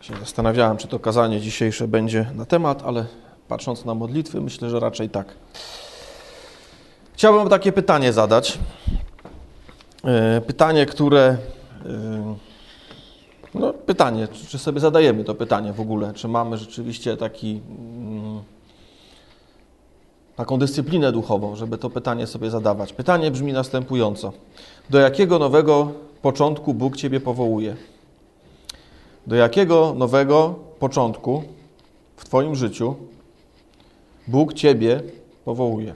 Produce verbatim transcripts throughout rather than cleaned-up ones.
Się zastanawiałem, czy to kazanie dzisiejsze będzie na temat, ale patrząc na modlitwy, myślę, że raczej tak. Chciałbym takie pytanie zadać. Pytanie, które... No pytanie, czy sobie zadajemy to pytanie w ogóle, czy mamy rzeczywiście taki, taką dyscyplinę duchową, żeby to pytanie sobie zadawać. Pytanie brzmi następująco. Do jakiego nowego początku Bóg Ciebie powołuje? Do jakiego nowego początku w Twoim życiu Bóg Ciebie powołuje?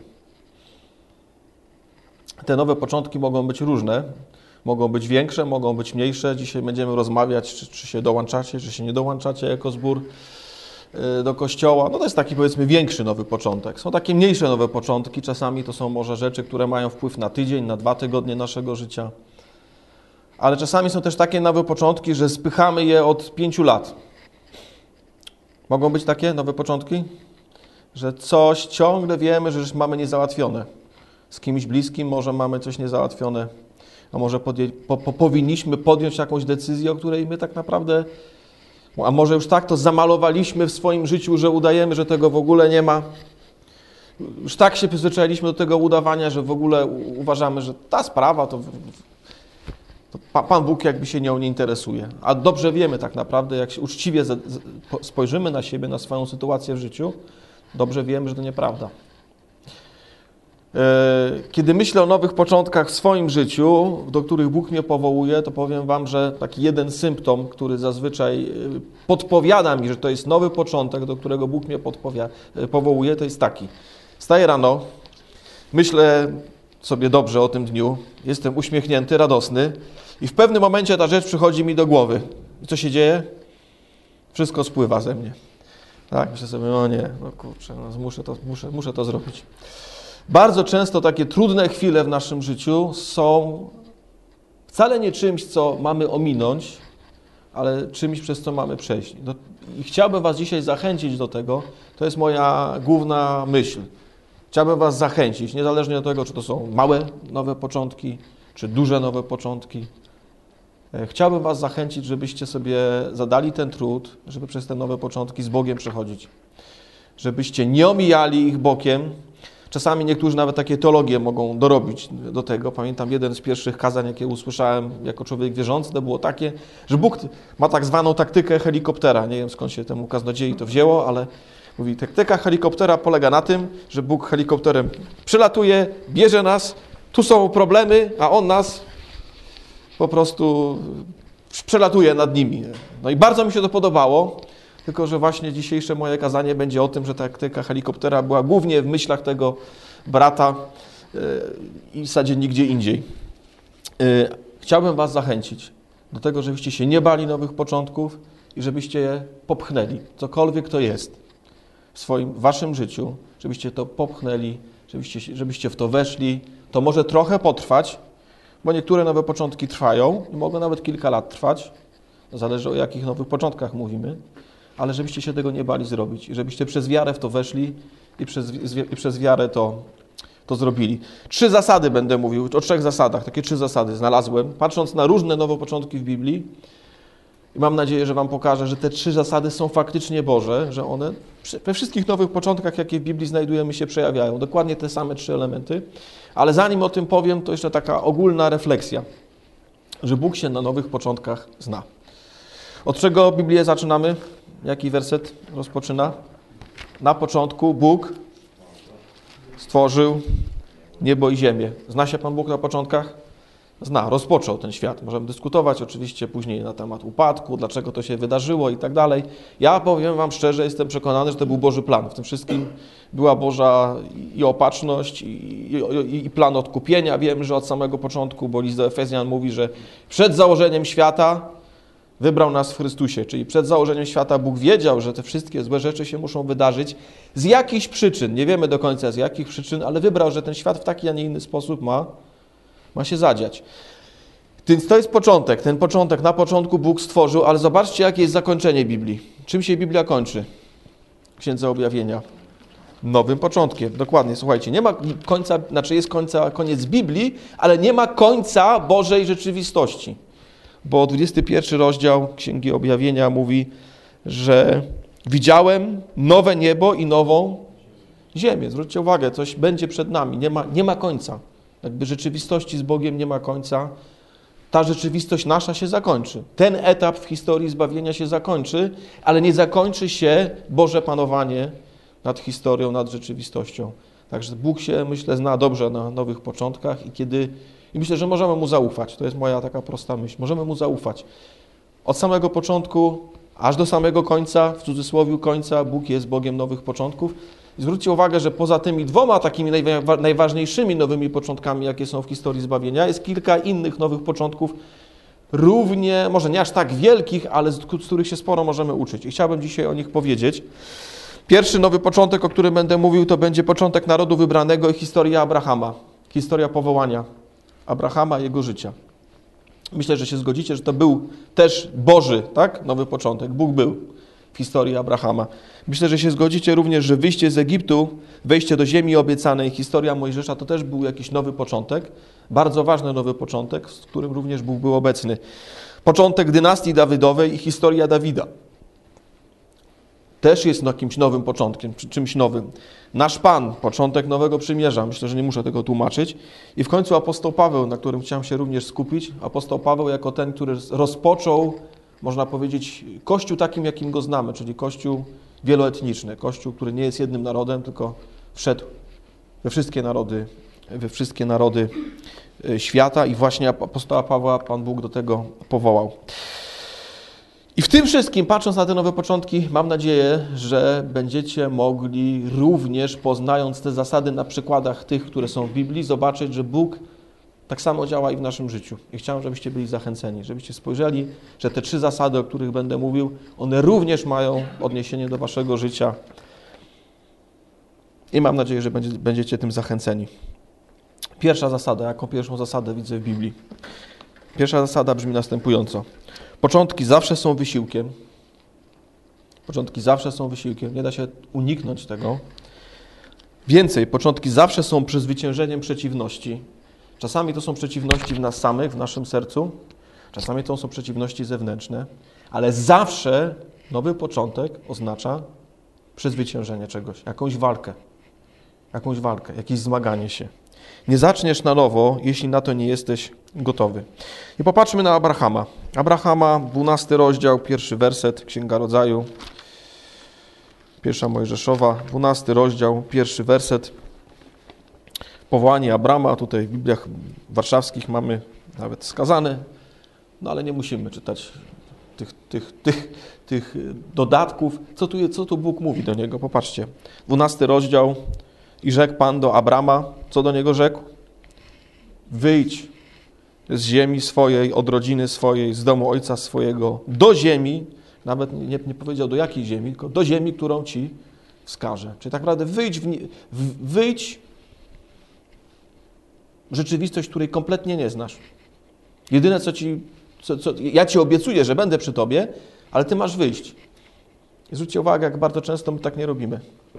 Te nowe początki mogą być różne, mogą być większe, mogą być mniejsze. Dzisiaj będziemy rozmawiać, czy, czy się dołączacie, czy się nie dołączacie jako zbór do Kościoła. No to jest taki, powiedzmy, większy nowy początek. Są takie mniejsze nowe początki, czasami to są może rzeczy, które mają wpływ na tydzień, na dwa tygodnie naszego życia. Ale czasami są też takie nowe początki, że spychamy je od pięciu lat. Mogą być takie nowe początki? Że coś ciągle wiemy, że już mamy niezałatwione. Z kimś bliskim może mamy coś niezałatwione, a może podję, po, po, powinniśmy podjąć jakąś decyzję, o której my tak naprawdę, a może już tak to zamalowaliśmy w swoim życiu, że udajemy, że tego w ogóle nie ma. Już tak się przyzwyczailiśmy do tego udawania, że w ogóle uważamy, że ta sprawa to... To Pan Bóg jakby się nią nie interesuje. A dobrze wiemy tak naprawdę, jak się uczciwie spojrzymy na siebie, na swoją sytuację w życiu, dobrze wiemy, że to nieprawda. Kiedy myślę o nowych początkach w swoim życiu, do których Bóg mnie powołuje, to powiem Wam, że taki jeden symptom, który zazwyczaj podpowiada mi, że to jest nowy początek, do którego Bóg mnie powołuje, to jest taki. Wstaję rano, myślę sobie dobrze o tym dniu, jestem uśmiechnięty, radosny i w pewnym momencie ta rzecz przychodzi mi do głowy. I co się dzieje? Wszystko spływa ze mnie. Tak, myślę sobie, no nie, no kurczę, no muszę, to, muszę, muszę to zrobić. Bardzo często takie trudne chwile w naszym życiu są wcale nie czymś, co mamy ominąć, ale czymś, przez co mamy przejść. No, i chciałbym Was dzisiaj zachęcić do tego, to jest moja główna myśl. Chciałbym Was zachęcić, niezależnie od tego, czy to są małe nowe początki, czy duże nowe początki. Chciałbym Was zachęcić, żebyście sobie zadali ten trud, żeby przez te nowe początki z Bogiem przechodzić. Żebyście nie omijali ich bokiem. Czasami niektórzy nawet takie teologie mogą dorobić do tego. Pamiętam jeden z pierwszych kazań, jakie usłyszałem jako człowiek wierzący, to było takie, że Bóg ma tak zwaną taktykę helikoptera. Nie wiem, skąd się temu kaznodziei to wzięło, ale mówi, taktyka helikoptera polega na tym, że Bóg helikopterem przylatuje, bierze nas, tu są problemy, a On nas po prostu przelatuje nad nimi. No i bardzo mi się to podobało, tylko że właśnie dzisiejsze moje kazanie będzie o tym, że taktyka helikoptera była głównie w myślach tego brata i w zasadzie nigdzie indziej. Chciałbym Was zachęcić do tego, żebyście się nie bali nowych początków i żebyście je popchnęli, cokolwiek to jest w swoim, waszym życiu, żebyście to popchnęli, żebyście, żebyście w to weszli. To może trochę potrwać, bo niektóre nowe początki trwają i mogą nawet kilka lat trwać. Zależy, o jakich nowych początkach mówimy, ale żebyście się tego nie bali zrobić i żebyście przez wiarę w to weszli i przez, i przez wiarę to, to zrobili. Trzy zasady będę mówił, o trzech zasadach, takie trzy zasady znalazłem, patrząc na różne nowe początki w Biblii. I mam nadzieję, że Wam pokażę, że te trzy zasady są faktycznie Boże, że one we wszystkich nowych początkach, jakie w Biblii znajdujemy, się przejawiają. Dokładnie te same trzy elementy. Ale zanim o tym powiem, to jeszcze taka ogólna refleksja, że Bóg się na nowych początkach zna. Od czego Biblię zaczynamy? Jaki werset rozpoczyna? Na początku Bóg stworzył niebo i ziemię. Zna się Pan Bóg na początkach? Zna, rozpoczął ten świat. Możemy dyskutować oczywiście później na temat upadku, dlaczego to się wydarzyło i tak dalej. Ja powiem Wam szczerze, jestem przekonany, że to był Boży plan. W tym wszystkim była Boża i opatrzność, i, i, i plan odkupienia. Wiem, że od samego początku, bo list do Efezjan mówi, że przed założeniem świata wybrał nas w Chrystusie. Czyli przed założeniem świata Bóg wiedział, że te wszystkie złe rzeczy się muszą wydarzyć z jakichś przyczyn. Nie wiemy do końca z jakich przyczyn, ale wybrał, że ten świat w taki, a nie inny sposób ma Ma się zadziać. Więc to jest początek. Ten początek, na początku Bóg stworzył, ale zobaczcie, jakie jest zakończenie Biblii. Czym się Biblia kończy? Księdze Objawienia. Nowym początkiem. Dokładnie, słuchajcie, nie ma końca, znaczy jest końca, koniec Biblii, ale nie ma końca Bożej rzeczywistości. Bo dwudziesty pierwszy rozdział Księgi Objawienia mówi, że widziałem nowe niebo i nową ziemię. Zwróćcie uwagę, coś będzie przed nami, nie ma, nie ma końca. Jakby rzeczywistości z Bogiem nie ma końca. Ta rzeczywistość nasza się zakończy. Ten etap w historii zbawienia się zakończy, ale nie zakończy się Boże panowanie nad historią, nad rzeczywistością. Także Bóg się, myślę, zna dobrze na nowych początkach i kiedy i myślę, że możemy Mu zaufać. To jest moja taka prosta myśl. Możemy Mu zaufać. Od samego początku aż do samego końca, w cudzysłowie końca, Bóg jest Bogiem nowych początków. I zwróćcie uwagę, że poza tymi dwoma takimi najwa- najważniejszymi nowymi początkami, jakie są w historii zbawienia, jest kilka innych nowych początków, równie, może nie aż tak wielkich, ale z, z których się sporo możemy uczyć. I chciałbym dzisiaj o nich powiedzieć. Pierwszy nowy początek, o którym będę mówił, to będzie początek narodu wybranego i historia Abrahama. Historia powołania Abrahama i jego życia. Myślę, że się zgodzicie, że to był też Boży, tak? Nowy początek. Bóg był w historii Abrahama. Myślę, że się zgodzicie również, że wyjście z Egiptu, wejście do ziemi obiecanej, historia Mojżesza to też był jakiś nowy początek. Bardzo ważny nowy początek, w którym również Bóg był obecny. Początek dynastii Dawidowej i historia Dawida. Też jest jakimś nowym początkiem, czymś nowym. Nasz Pan, początek nowego przymierza. Myślę, że nie muszę tego tłumaczyć. I w końcu apostoł Paweł, na którym chciałem się również skupić. Apostoł Paweł jako ten, który rozpoczął, można powiedzieć, Kościół takim, jakim go znamy, czyli Kościół wieloetniczny. Kościół, który nie jest jednym narodem, tylko wszedł we wszystkie narody, we wszystkie narody świata i właśnie apostoła Pawła Pan Bóg do tego powołał. I w tym wszystkim, patrząc na te nowe początki, mam nadzieję, że będziecie mogli również, poznając te zasady na przykładach tych, które są w Biblii, zobaczyć, że Bóg tak samo działa i w naszym życiu. I chciałem, żebyście byli zachęceni, żebyście spojrzeli, że te trzy zasady, o których będę mówił, one również mają odniesienie do waszego życia. I mam nadzieję, że będziecie tym zachęceni. Pierwsza zasada, jaką pierwszą zasadę widzę w Biblii? Pierwsza zasada brzmi następująco. Początki zawsze są wysiłkiem. Początki zawsze są wysiłkiem. Nie da się uniknąć tego. Więcej, początki zawsze są przezwyciężeniem przeciwności. Czasami to są przeciwności w nas samych, w naszym sercu. Czasami to są przeciwności zewnętrzne. Ale zawsze nowy początek oznacza przezwyciężenie czegoś. Jakąś walkę. Jakąś walkę, jakieś zmaganie się. Nie zaczniesz na nowo, jeśli na to nie jesteś gotowy. I popatrzmy na Abrahama. Abrahama, dwunasty rozdział, pierwszy werset, Księga Rodzaju, pierwsza Mojżeszowa, dwunasty rozdział, pierwszy werset. Powołanie Abrama, tutaj w Bibliach warszawskich mamy nawet wskazane, no ale nie musimy czytać tych, tych, tych, tych dodatków. Co tu, co tu Bóg mówi do niego? Popatrzcie. dwunasty rozdział. I rzekł Pan do Abrama, co do niego rzekł? Wyjdź z ziemi swojej, od rodziny swojej, z domu ojca swojego, do ziemi, nawet nie, nie powiedział do jakiej ziemi, tylko do ziemi, którą ci wskażę. Czyli tak naprawdę wyjdź w, w, wyjdź w rzeczywistość, której kompletnie nie znasz. Jedyne, co ci, co, co, ja ci obiecuję, że będę przy tobie, ale ty masz wyjść. I zwróćcie uwagę, jak bardzo często my tak nie robimy.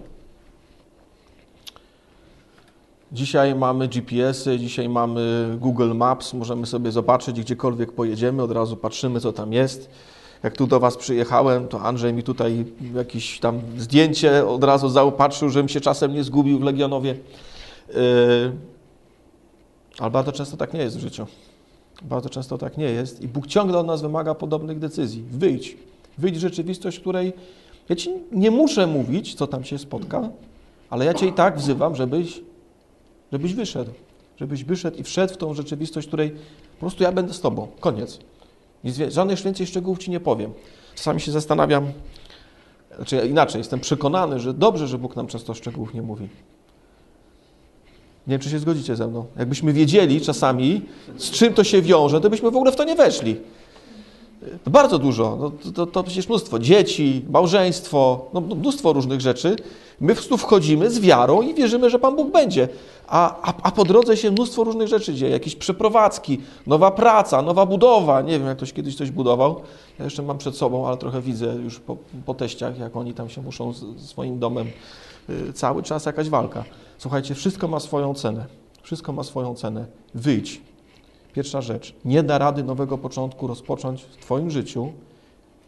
Dzisiaj mamy G P S-y, dzisiaj mamy Google Maps, możemy sobie zobaczyć, gdziekolwiek pojedziemy, od razu patrzymy, co tam jest. Jak tu do was przyjechałem, to Andrzej mi tutaj jakieś tam zdjęcie od razu zaopatrzył, żebym się czasem nie zgubił w Legionowie. Yy, ale bardzo często tak nie jest w życiu. Bardzo często tak nie jest i Bóg ciągle od nas wymaga podobnych decyzji. Wyjdź. Wyjdź w rzeczywistość, w której ja ci nie muszę mówić, co tam się spotka, ale ja cię i tak wzywam, żebyś Żebyś wyszedł, żebyś wyszedł i wszedł w tą rzeczywistość, w której po prostu ja będę z tobą. Koniec. Nic, żadnych więcej szczegółów ci nie powiem. Czasami się zastanawiam, znaczy inaczej, jestem przekonany, że dobrze, że Bóg nam często szczegółów nie mówi. Nie wiem, czy się zgodzicie ze mną. Jakbyśmy wiedzieli czasami, z czym to się wiąże, to byśmy w ogóle w to nie weszli. To bardzo dużo. No, to, to przecież mnóstwo. Dzieci, małżeństwo, no, mnóstwo różnych rzeczy. My w to wchodzimy z wiarą i wierzymy, że Pan Bóg będzie. A, a, a po drodze się mnóstwo różnych rzeczy dzieje. Jakieś przeprowadzki, nowa praca, nowa budowa. Nie wiem, jak ktoś kiedyś coś budował. Ja jeszcze mam przed sobą, ale trochę widzę już po, po teściach, jak oni tam się muszą z, z swoim domem. Yy, cały czas jakaś walka. Słuchajcie, wszystko ma swoją cenę. Wszystko ma swoją cenę. Wyjdź. Pierwsza rzecz. Nie da rady nowego początku rozpocząć w twoim życiu,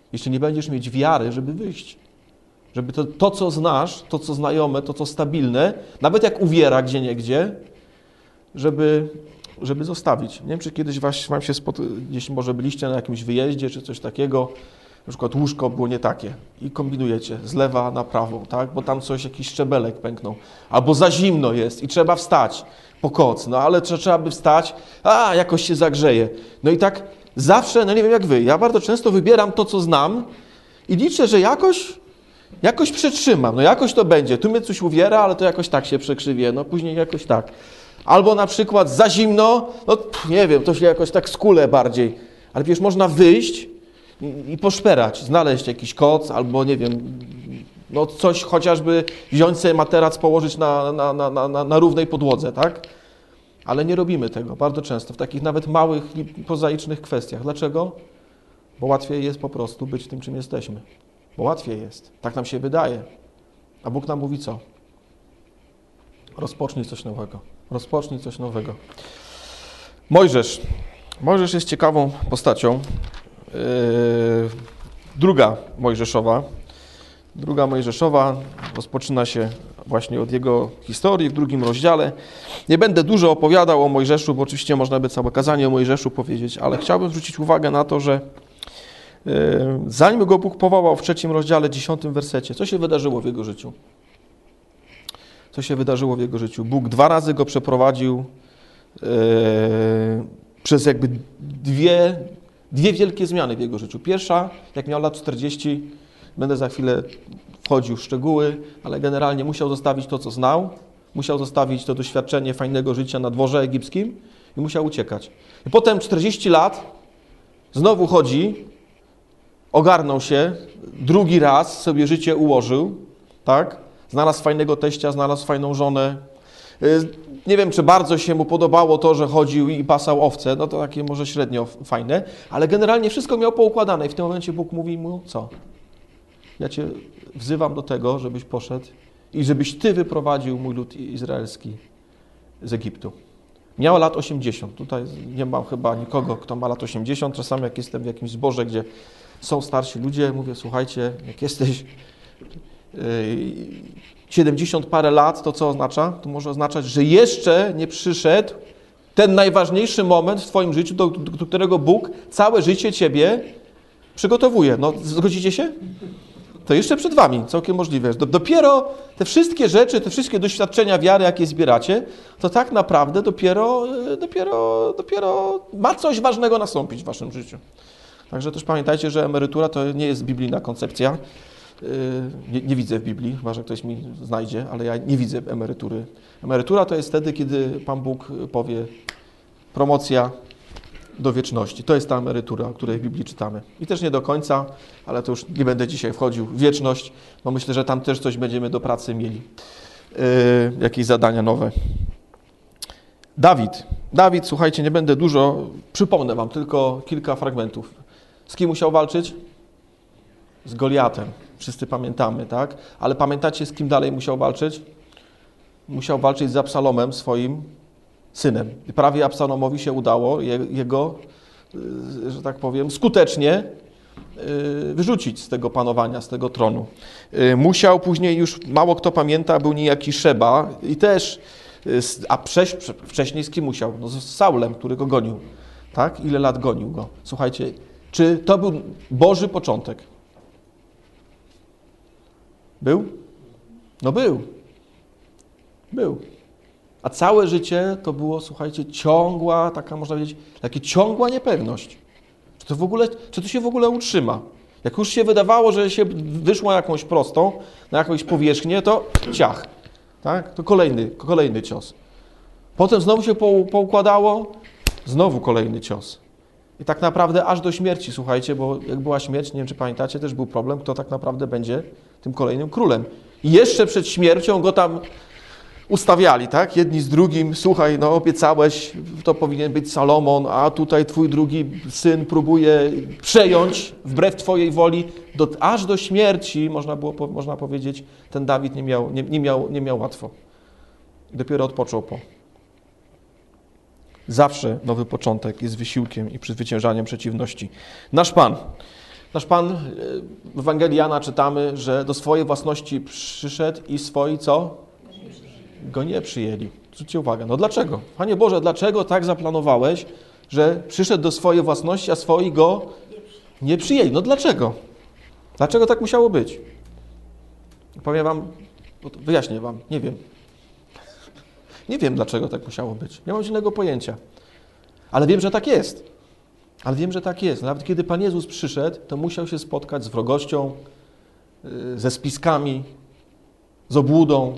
jeśli nie będziesz mieć wiary, żeby wyjść. Żeby to, to co znasz, to, co znajome, to, co stabilne, nawet jak uwiera gdzieniegdzie, żeby, żeby zostawić. Nie wiem, czy kiedyś was, wam się spot... gdzieś może byliście na jakimś wyjeździe, czy coś takiego, na przykład łóżko było nie takie i kombinujecie z lewa na prawą, tak? Bo tam coś, jakiś szczebelek pęknął, albo za zimno jest i trzeba wstać po koc, no ale trzeba by wstać, a jakoś się zagrzeje. No i tak zawsze, no nie wiem jak wy, ja bardzo często wybieram to, co znam i liczę, że jakoś, jakoś przetrzymam, no jakoś to będzie. Tu mnie coś uwiera, ale to jakoś tak się przekrzywie, no później jakoś tak. Albo na przykład za zimno, no pff, nie wiem, to się jakoś tak skule bardziej, ale wiesz, można wyjść i, i poszperać, znaleźć jakiś koc, albo nie wiem, no coś chociażby wziąć sobie materac, położyć na, na, na, na, na równej podłodze, tak? Ale nie robimy tego bardzo często, w takich nawet małych, prozaicznych kwestiach. Dlaczego? Bo łatwiej jest po prostu być tym, czym jesteśmy. Bo łatwiej jest. Tak nam się wydaje. A Bóg nam mówi co? Rozpocznij coś nowego. Rozpocznij coś nowego. Mojżesz. Mojżesz jest ciekawą postacią. Yy, druga Mojżeszowa. Druga Mojżeszowa rozpoczyna się właśnie od jego historii w drugim rozdziale. Nie będę dużo opowiadał o Mojżeszu, bo oczywiście można by całe kazanie o Mojżeszu powiedzieć, ale chciałbym zwrócić uwagę na to, że yy, zanim go Bóg powołał w trzecim rozdziale, dziesiątym wersecie, co się wydarzyło w jego życiu? Co się wydarzyło w jego życiu? Bóg dwa razy go przeprowadził yy, przez jakby dwie, dwie wielkie zmiany w jego życiu. Pierwsza, jak miał lat czterdzieści, będę za chwilę wchodził w szczegóły, ale generalnie musiał zostawić to, co znał, musiał zostawić to doświadczenie fajnego życia na dworze egipskim i musiał uciekać. I potem czterdzieści lat znowu chodzi, ogarnął się, drugi raz sobie życie ułożył, tak? Znalazł fajnego teścia, znalazł fajną żonę. Nie wiem, czy bardzo się mu podobało to, że chodził i pasał owce, no to takie może średnio fajne, ale generalnie wszystko miał poukładane i w tym momencie Bóg mówi mu, co? Ja Cię wzywam do tego, żebyś poszedł i żebyś Ty wyprowadził mój lud izraelski z Egiptu. Miał lat osiemdziesiąt. Tutaj nie mam chyba nikogo, kto ma lat osiemdziesiąt. Czasami jak jestem w jakimś zborze, gdzie są starsi ludzie, mówię, słuchajcie, jak jesteś siedemdziesiąt parę lat, to co oznacza? To może oznaczać, że jeszcze nie przyszedł ten najważniejszy moment w Twoim życiu, do, do którego Bóg całe życie Ciebie przygotowuje. No, zgodzicie się? To jeszcze przed Wami, całkiem możliwe. Dopiero te wszystkie rzeczy, te wszystkie doświadczenia wiary, jakie zbieracie, to tak naprawdę dopiero, dopiero, dopiero ma coś ważnego nastąpić w Waszym życiu. Także też pamiętajcie, że emerytura to nie jest biblijna koncepcja. Nie, nie widzę w Biblii, chyba że ktoś mi znajdzie, ale ja nie widzę emerytury. Emerytura to jest wtedy, kiedy Pan Bóg powie promocja do wieczności. To jest ta emerytura, o której w Biblii czytamy. I też nie do końca, ale to już nie będę dzisiaj wchodził w wieczność, bo myślę, że tam też coś będziemy do pracy mieli. Yy, jakieś zadania nowe. Dawid. Dawid, słuchajcie, nie będę dużo, przypomnę wam tylko kilka fragmentów. Z kim musiał walczyć? Z Goliatem. Wszyscy pamiętamy, tak? Ale pamiętacie, z kim dalej musiał walczyć? Musiał walczyć z Absalomem, swoim synem. I prawie Absalomowi się udało jego, że tak powiem, skutecznie wyrzucić z tego panowania, z tego tronu. Musiał później, już mało kto pamięta, był niejaki Szeba i też, a wcześniej z kim musiał? No z Saulem, który go gonił. Tak? Ile lat gonił go? Słuchajcie, czy to był Boży początek? Był? No był. Był. A całe życie to było, słuchajcie, ciągła, taka można powiedzieć, takie ciągła niepewność. Czy to w ogóle, czy to się w ogóle utrzyma? Jak już się wydawało, że się wyszło na jakąś prostą, na jakąś powierzchnię, to ciach. Tak? To kolejny, kolejny cios. Potem znowu się poukładało, znowu kolejny cios. I tak naprawdę aż do śmierci, słuchajcie, bo jak była śmierć, nie wiem, czy pamiętacie, też był problem, kto tak naprawdę będzie tym kolejnym królem. I jeszcze przed śmiercią go tam ustawiali, tak? Jedni z drugim, słuchaj, no obiecałeś, to powinien być Salomon, a tutaj twój drugi syn próbuje przejąć wbrew twojej woli. Do, aż do śmierci, można było, można powiedzieć, ten Dawid nie miał, nie, nie miał, nie miał łatwo. Dopiero odpoczął po. Zawsze nowy początek jest wysiłkiem i przezwyciężaniem przeciwności. Nasz Pan. Nasz Pan, w Ewangelii Jana czytamy, że do swojej własności przyszedł i swoi co? Go nie przyjęli. Zwróćcie uwagę, no dlaczego? Panie Boże, dlaczego tak zaplanowałeś, że przyszedł do swojej własności, a swoi go nie przyjęli? No dlaczego? Dlaczego tak musiało być? Powiem wam, wyjaśnię wam, nie wiem. Nie wiem, dlaczego tak musiało być. Nie mam żadnego pojęcia. Ale wiem, że tak jest. Ale wiem, że tak jest. Nawet kiedy Pan Jezus przyszedł, to musiał się spotkać z wrogością, ze spiskami, z obłudą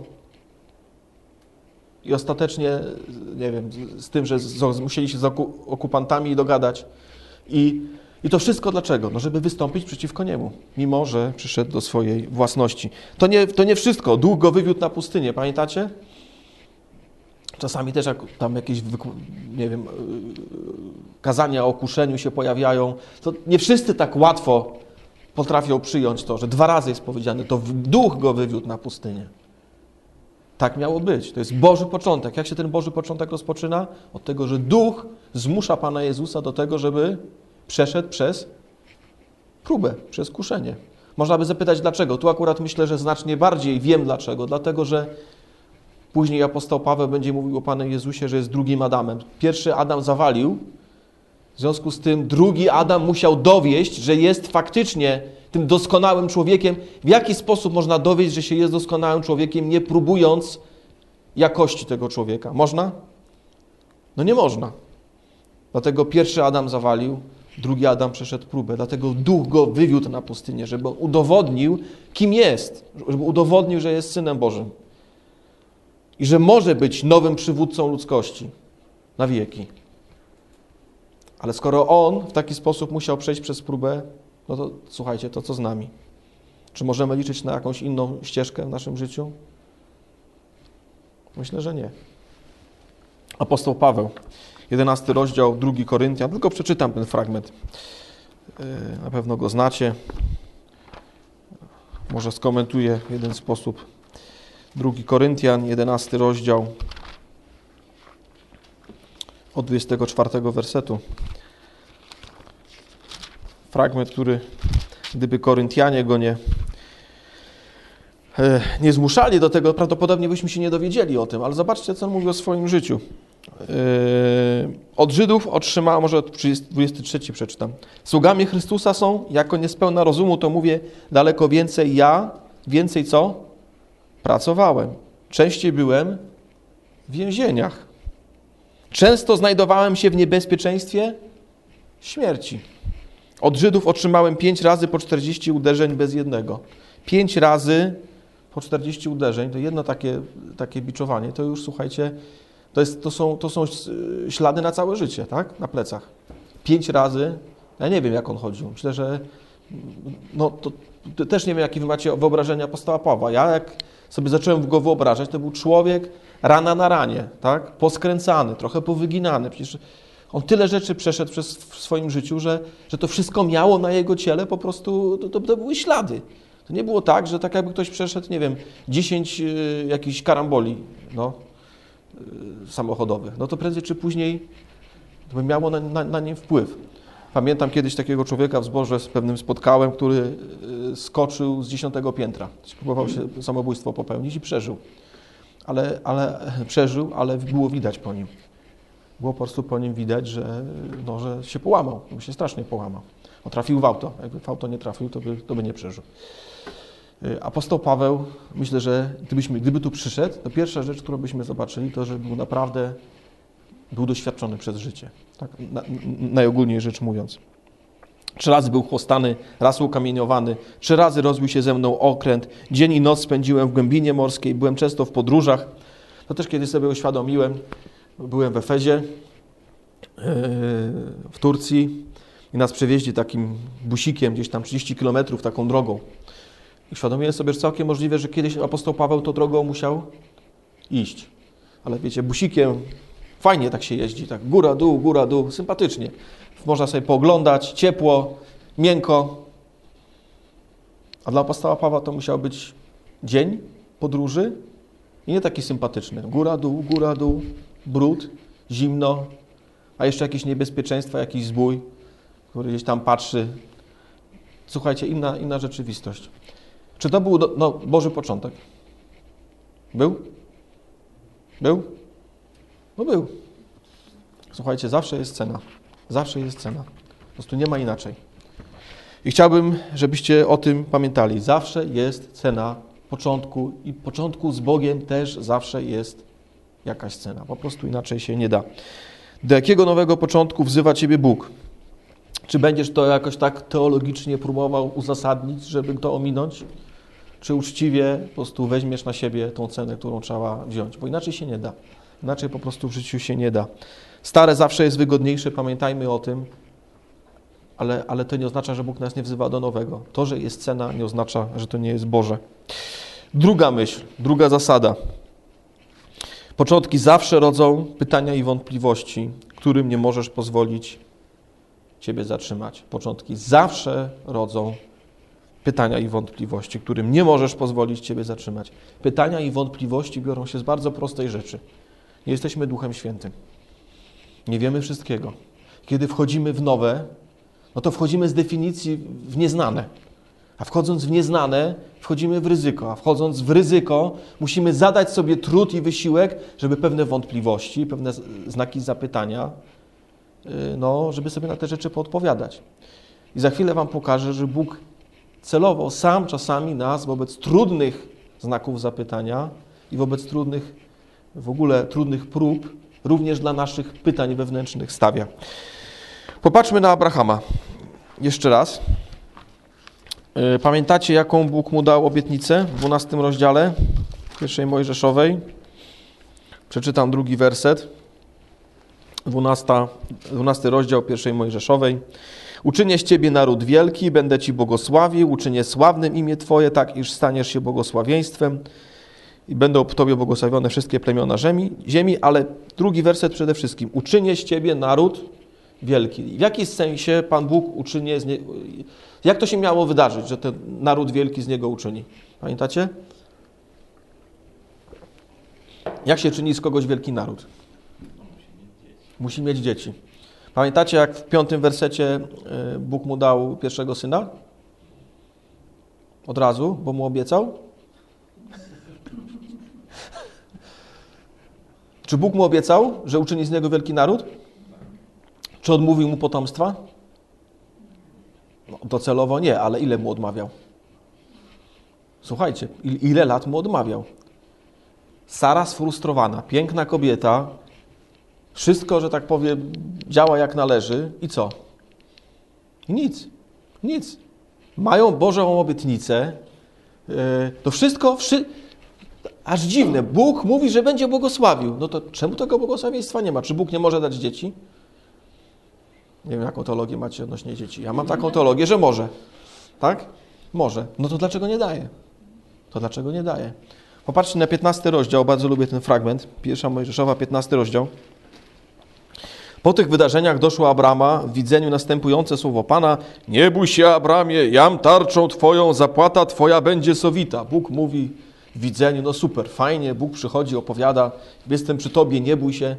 i ostatecznie, nie wiem, z tym, że z, musieli się z okupantami dogadać. I, I to wszystko dlaczego? No, żeby wystąpić przeciwko Niemu, mimo że przyszedł do swojej własności. To nie, to nie wszystko. Duch go wywiódł na pustynię, pamiętacie? Czasami też jak tam jakieś, nie wiem, kazania o kuszeniu się pojawiają, to nie wszyscy tak łatwo potrafią przyjąć to, że dwa razy jest powiedziane, to duch go wywiódł na pustynię. Tak miało być. To jest Boży początek. Jak się ten Boży początek rozpoczyna? Od tego, że duch zmusza Pana Jezusa do tego, żeby przeszedł przez próbę, przez kuszenie. Można by zapytać dlaczego. Tu akurat myślę, że znacznie bardziej wiem dlaczego. Dlatego, że później apostoł Paweł będzie mówił o Panu Jezusie, że jest drugim Adamem. Pierwszy Adam zawalił, w związku z tym drugi Adam musiał dowieść, że jest faktycznie tym doskonałym człowiekiem. W jaki sposób można dowieść, że się jest doskonałym człowiekiem, nie próbując jakości tego człowieka? Można? No nie można. Dlatego pierwszy Adam zawalił, drugi Adam przeszedł próbę. Dlatego duch go wywiódł na pustynię, żeby udowodnił, kim jest. Żeby udowodnił, że jest Synem Bożym. I że może być nowym przywódcą ludzkości na wieki. Ale skoro On w taki sposób musiał przejść przez próbę, no to słuchajcie, to co z nami? Czy możemy liczyć na jakąś inną ścieżkę w naszym życiu? Myślę, że nie. Apostoł Paweł, jedenasty rozdział, drugi Koryntian, tylko przeczytam ten fragment. Na pewno go znacie. Może skomentuję w jeden sposób. drugi Koryntian, jedenasty rozdział, od dwudziestego czwartego wersetu. Fragment, który, gdyby Koryntianie go nie, nie zmuszali do tego, prawdopodobnie byśmy się nie dowiedzieli o tym, ale zobaczcie, co on mówi o swoim życiu. Od Żydów otrzymała, może od dwudziestego trzeciego przeczytam. Sługami Chrystusa są, jako niespełna rozumu, to mówię, daleko więcej ja, więcej co? Pracowałem. Częściej byłem w więzieniach. Często znajdowałem się w niebezpieczeństwie śmierci. Od Żydów otrzymałem pięć razy po czterdzieści uderzeń bez jednego. Pięć razy po czterdzieści uderzeń, to jedno takie, takie biczowanie, to już, słuchajcie, to, jest, to, są, to są ślady na całe życie, tak? Na plecach. Pięć razy, ja nie wiem, jak on chodził. Myślę, że no, to, to też nie wiem, jakie wy macie wyobrażenia apostoła Pawła. Ja jak sobie zacząłem go wyobrażać, to był człowiek rana na ranie, tak? Poskręcany, trochę powyginany. Przecież on tyle rzeczy przeszedł przez, w swoim życiu, że, że to wszystko miało na jego ciele po prostu, to, to, to były ślady. To nie było tak, że tak jakby ktoś przeszedł, nie wiem, dziesięć y, jakichś karamboli no, y, samochodowych. No to prędzej czy później to by miało na, na, na nim wpływ. Pamiętam kiedyś takiego człowieka w zborze z pewnym spotkałem, który y, skoczył z dziesiątego piętra. Próbował się samobójstwo popełnić i przeżył. Ale, ale przeżył, ale było widać po nim. Było po prostu po nim widać, że, no, że się połamał. On się strasznie połamał. On trafił w auto. Jakby w auto nie trafił, to by, to by nie przeżył. Apostoł Paweł, myślę, że gdybyśmy, gdyby tu przyszedł, to pierwsza rzecz, którą byśmy zobaczyli, to, że był naprawdę był doświadczony przez życie. Tak? Na, najogólniej rzecz mówiąc. Trzy razy był chłostany, raz ukamieniowany, trzy razy rozbił się ze mną okręt, dzień i noc spędziłem w głębinie morskiej, byłem często w podróżach. To też kiedyś sobie uświadomiłem, byłem w Efezie, w Turcji i nas przewieźli takim busikiem gdzieś tam trzydzieści kilometrów taką drogą. I uświadomiłem sobie, że całkiem możliwe, że kiedyś apostoł Paweł tą drogą musiał iść. Ale wiecie, busikiem fajnie tak się jeździ, tak góra, dół, góra, dół, sympatycznie. Można sobie pooglądać, ciepło, miękko. A dla apostoła Pawła to musiał być dzień podróży i nie taki sympatyczny. Góra, dół, góra, dół, brud, zimno, a jeszcze jakieś niebezpieczeństwa, jakiś zbój, który gdzieś tam patrzy słuchajcie, inna, inna rzeczywistość. Czy to był no, Boży początek? Był? Był? No był. Słuchajcie, zawsze jest cena. Zawsze jest cena. Po prostu nie ma inaczej. I chciałbym, żebyście o tym pamiętali. Zawsze jest cena początku i początku z Bogiem też zawsze jest jakaś cena. Po prostu inaczej się nie da. Do jakiego nowego początku wzywa Ciebie Bóg? Czy będziesz to jakoś tak teologicznie próbował uzasadnić, żeby to ominąć? Czy uczciwie po prostu weźmiesz na siebie tą cenę, którą trzeba wziąć? Bo inaczej się nie da. Inaczej po prostu w życiu się nie da. Stare zawsze jest wygodniejsze, pamiętajmy o tym, ale, ale to nie oznacza, że Bóg nas nie wzywa do nowego. To, że jest cena, nie oznacza, że to nie jest Boże. Druga myśl, druga zasada. Początki zawsze rodzą pytania i wątpliwości, którym nie możesz pozwolić Ciebie zatrzymać. Początki zawsze rodzą pytania i wątpliwości, którym nie możesz pozwolić Ciebie zatrzymać. Pytania i wątpliwości biorą się z bardzo prostej rzeczy. Nie jesteśmy Duchem Świętym. Nie wiemy wszystkiego. Kiedy wchodzimy w nowe, no to wchodzimy z definicji w nieznane. A wchodząc w nieznane, wchodzimy w ryzyko. A wchodząc w ryzyko, musimy zadać sobie trud i wysiłek, żeby pewne wątpliwości, pewne znaki zapytania, no, żeby sobie na te rzeczy poodpowiadać. I za chwilę Wam pokażę, że Bóg celowo sam czasami nas wobec trudnych znaków zapytania i wobec trudnych, w ogóle trudnych prób, również dla naszych pytań wewnętrznych stawia. Popatrzmy na Abrahama. Jeszcze raz. Pamiętacie, jaką Bóg mu dał obietnicę w dwunastym rozdziale pierwszej Mojżeszowej? Przeczytam drugi werset. dwunasty rozdział pierwszej Mojżeszowej. Uczynię z Ciebie naród wielki, będę Ci błogosławił, uczynię sławnym imię Twoje, tak iż staniesz się błogosławieństwem i będą w Tobie błogosławione wszystkie plemiona ziemi, ale drugi werset przede wszystkim. Uczynię z Ciebie naród wielki. W jakim sensie Pan Bóg uczyni z nie... Jak to się miało wydarzyć, że ten naród wielki z niego uczyni? Pamiętacie? Jak się czyni z kogoś wielki naród? Musi mieć dzieci. Pamiętacie, jak w piątym wersecie Bóg mu dał pierwszego syna? Od razu, bo mu obiecał? Czy Bóg mu obiecał, że uczyni z niego wielki naród? Czy odmówił mu potomstwa? No, docelowo nie, ale ile mu odmawiał? Słuchajcie, ile lat mu odmawiał? Sara sfrustrowana, piękna kobieta, wszystko, że tak powiem, działa jak należy i co? Nic, nic. Mają Bożą obietnicę, to wszystko, wszy... aż dziwne, Bóg mówi, że będzie błogosławił. No to czemu tego błogosławieństwa nie ma? Czy Bóg nie może dać dzieci? Nie wiem, jaką teologię macie odnośnie dzieci. Ja mam taką teologię, że może. Tak? Może. No to dlaczego nie daje? To dlaczego nie daje? Popatrzcie na piętnasty rozdział, bardzo lubię ten fragment. Pierwsza Mojżeszowa, piętnasty rozdział. Po tych wydarzeniach doszło Abrama w widzeniu następujące słowo Pana: nie bój się, Abramie, jam tarczą Twoją, zapłata Twoja będzie sowita. Bóg mówi w widzeniu, no super, fajnie, Bóg przychodzi, opowiada, jestem przy Tobie, nie bój się.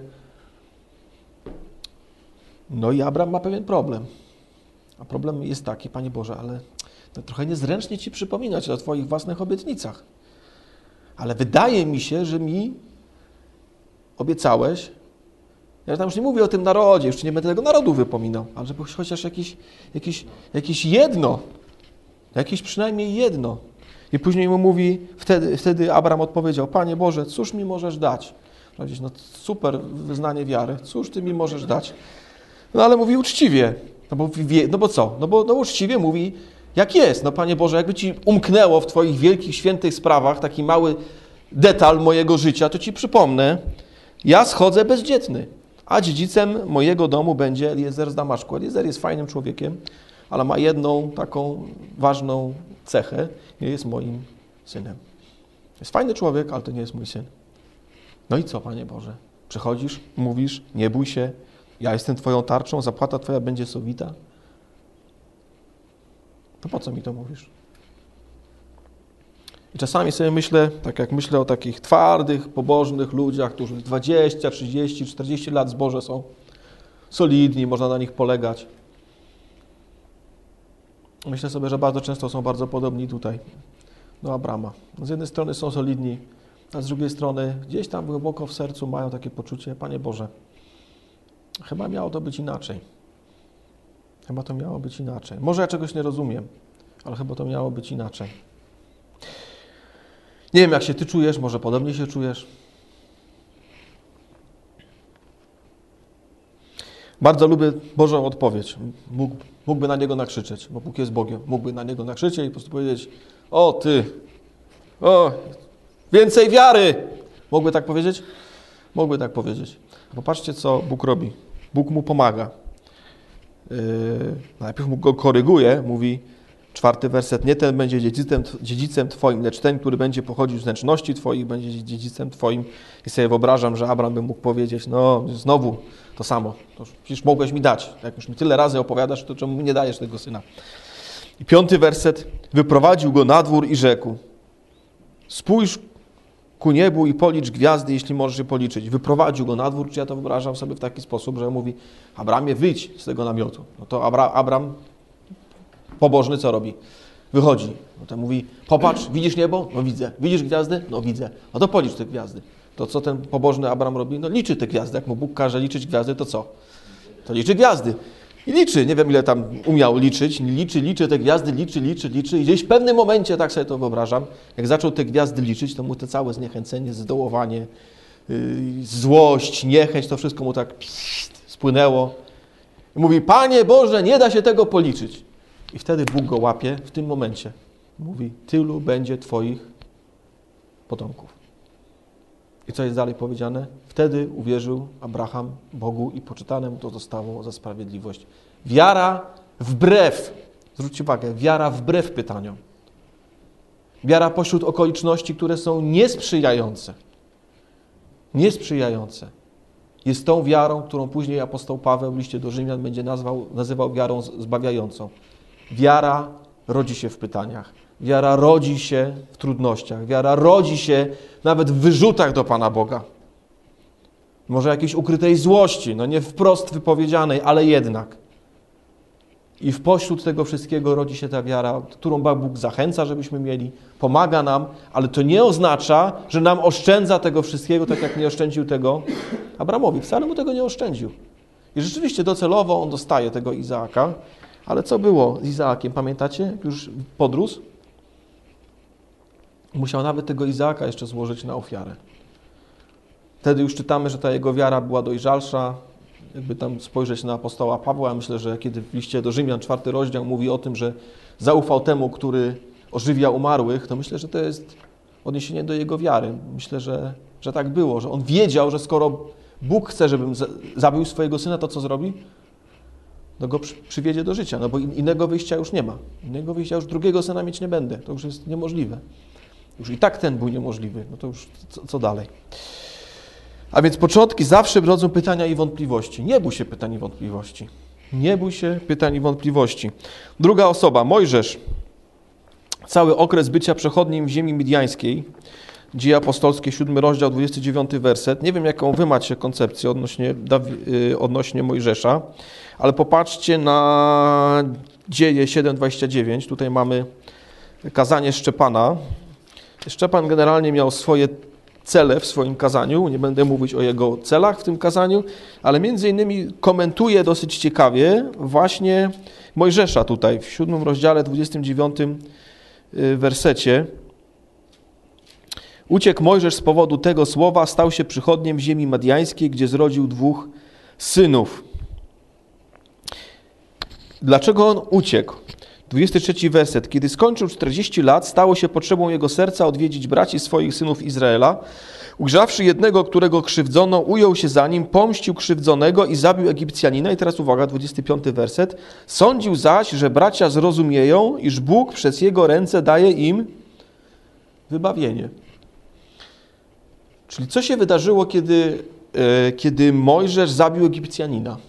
No i Abram ma pewien problem. A problem jest taki, Panie Boże, ale to trochę niezręcznie Ci przypominać o Twoich własnych obietnicach. Ale wydaje mi się, że mi obiecałeś, ja tam już nie mówię o tym narodzie, już nie będę tego narodu wypominał, ale żeby chociaż jakieś, jakieś, jakieś jedno, jakieś przynajmniej jedno. I później mu mówi, wtedy, wtedy Abram odpowiedział: Panie Boże, cóż mi możesz dać? No super wyznanie wiary, cóż Ty mi możesz dać? No ale mówi uczciwie, no bo, wie, no bo co? No bo no uczciwie mówi, jak jest. No Panie Boże, jakby Ci umknęło w Twoich wielkich, świętych sprawach taki mały detal mojego życia, to Ci przypomnę, ja schodzę bezdzietny, a dziedzicem mojego domu będzie Eliezer z Damaszku. Eliezer jest fajnym człowiekiem, ale ma jedną taką ważną cechę, nie jest moim synem. Jest fajny człowiek, ale to nie jest mój syn. No i co, Panie Boże? Przychodzisz, mówisz, nie bój się, ja jestem Twoją tarczą, zapłata Twoja będzie sowita. To po co mi to mówisz? I czasami sobie myślę, tak jak myślę o takich twardych, pobożnych ludziach, którzy dwadzieścia, trzydzieści, czterdzieści lat z Boże są solidni, można na nich polegać. Myślę sobie, że bardzo często są bardzo podobni tutaj do Abrama. Z jednej strony są solidni, a z drugiej strony gdzieś tam głęboko w sercu mają takie poczucie, Panie Boże, chyba miało to być inaczej. Chyba to miało być inaczej. Może ja czegoś nie rozumiem, ale chyba to miało być inaczej. Nie wiem, jak się Ty czujesz, może podobnie się czujesz. Bardzo lubię Bożą odpowiedź. Mógł, mógłby na Niego nakrzyczeć, bo Bóg jest Bogiem. Mógłby na Niego nakrzyczeć i po prostu powiedzieć, o Ty, o, więcej wiary. Mógłby tak powiedzieć? Mógłby tak powiedzieć. Popatrzcie, co Bóg robi. Bóg mu pomaga. Yy, najpierw mu go koryguje, mówi czwarty werset, nie ten będzie dziedzicem, dziedzicem Twoim, lecz ten, który będzie pochodził z wnętrzności Twoich, będzie dziedzicem Twoim. I sobie wyobrażam, że Abram by mógł powiedzieć, no znowu to samo, to przecież mogłeś mi dać. Jak już mi tyle razy opowiadasz, to czemu mi nie dajesz tego syna? I piąty werset, wyprowadził go na dwór i rzekł, spójrz ku niebu i policz gwiazdy, jeśli możesz je policzyć. Wyprowadził go na dwór, czy ja to wyobrażam sobie w taki sposób, że mówi, Abramie, wyjdź z tego namiotu. No to Abra, Abram, pobożny, co robi? Wychodzi. No to mówi, popatrz, widzisz niebo? No widzę. Widzisz gwiazdy? No widzę. No to policz te gwiazdy. To co ten pobożny Abram robi? No liczy te gwiazdy. Jak mu Bóg każe liczyć gwiazdy, to co? To liczy gwiazdy. I liczy. Nie wiem, ile tam umiał liczyć. Liczy, liczy te gwiazdy, liczy, liczy, liczy. I gdzieś w pewnym momencie, tak sobie to wyobrażam, jak zaczął te gwiazdy liczyć, to mu to całe zniechęcenie, zdołowanie, yy, złość, niechęć, to wszystko mu tak pst, spłynęło. I mówi, Panie Boże, nie da się tego policzyć. I wtedy Bóg go łapie w tym momencie. Mówi, tylu będzie Twoich potomków. I co jest dalej powiedziane? Wtedy uwierzył Abraham Bogu i poczytane mu to zostało za sprawiedliwość. Wiara wbrew, zwróćcie uwagę, wiara wbrew pytaniom. Wiara pośród okoliczności, które są niesprzyjające. Niesprzyjające. Jest tą wiarą, którą później apostoł Paweł w liście do Rzymian będzie nazwał, nazywał wiarą zbawiającą. Wiara rodzi się w pytaniach. Wiara rodzi się w trudnościach. Wiara rodzi się nawet w wyrzutach do Pana Boga. Może jakiejś ukrytej złości, no nie wprost wypowiedzianej, ale jednak. I w pośród tego wszystkiego rodzi się ta wiara, którą Bóg zachęca, żebyśmy mieli, pomaga nam, ale to nie oznacza, że nam oszczędza tego wszystkiego, tak jak nie oszczędził tego Abramowi. Wcale mu tego nie oszczędził. I rzeczywiście docelowo on dostaje tego Izaaka, ale co było z Izaakiem? Pamiętacie? Już podrósł. Musiał nawet tego Izaaka jeszcze złożyć na ofiarę. Wtedy już czytamy, że ta jego wiara była dojrzalsza. Jakby tam spojrzeć na apostoła Pawła, myślę, że kiedy w liście do Rzymian, czwarty rozdział, mówi o tym, że zaufał temu, który ożywia umarłych, to myślę, że to jest odniesienie do jego wiary. Myślę, że, że tak było, że on wiedział, że skoro Bóg chce, żebym zabił swojego syna, to co zrobi? No go przy, przywiedzie do życia, no bo innego wyjścia już nie ma. Innego wyjścia już drugiego syna mieć nie będę. To już jest niemożliwe. Już i tak ten był niemożliwy. No to już co, co dalej? A więc początki zawsze rodzą pytania i wątpliwości. Nie bój się pytań i wątpliwości. Nie bój się pytań i wątpliwości. Druga osoba, Mojżesz. Cały okres bycia przechodnim w ziemi midiańskiej. Dzieje apostolskie, siódmy rozdział, dwudziesty dziewiąty werset. Nie wiem, jaką wy macie koncepcję odnośnie, odnośnie Mojżesza, ale popatrzcie na Dzieje siedem, dwadzieścia dziewięć. Tutaj mamy kazanie Szczepana. Szczepan generalnie miał swoje cele w swoim kazaniu. Nie będę mówić o jego celach w tym kazaniu, ale między innymi komentuje dosyć ciekawie właśnie Mojżesza tutaj w siódmym rozdziale, dwudziestym dziewiątym wersecie. Uciekł Mojżesz z powodu tego słowa, stał się przychodniem w ziemi madiańskiej, gdzie zrodził dwóch synów. Dlaczego on uciekł? dwudziesty trzeci werset. Kiedy skończył czterdzieści lat, stało się potrzebą jego serca odwiedzić braci swoich synów Izraela. Ujrzawszy jednego, którego krzywdzono, ujął się za nim, pomścił krzywdzonego i zabił Egipcjanina. I teraz uwaga, dwudziesty piąty werset. Sądził zaś, że bracia zrozumieją, iż Bóg przez jego ręce daje im wybawienie. Czyli co się wydarzyło, kiedy, e, kiedy Mojżesz zabił Egipcjanina?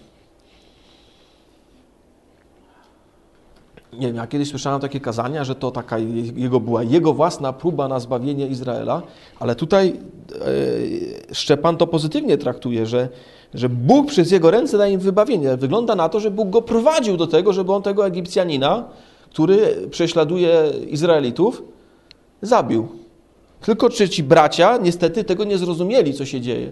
Nie wiem, ja kiedyś słyszałem takie kazania, że to taka jego była jego własna próba na zbawienie Izraela, ale tutaj e, Szczepan to pozytywnie traktuje, że, że Bóg przez jego ręce daje im wybawienie. Wygląda na to, że Bóg go prowadził do tego, żeby on tego Egipcjanina, który prześladuje Izraelitów, zabił. Tylko czy ci bracia niestety tego nie zrozumieli, co się dzieje.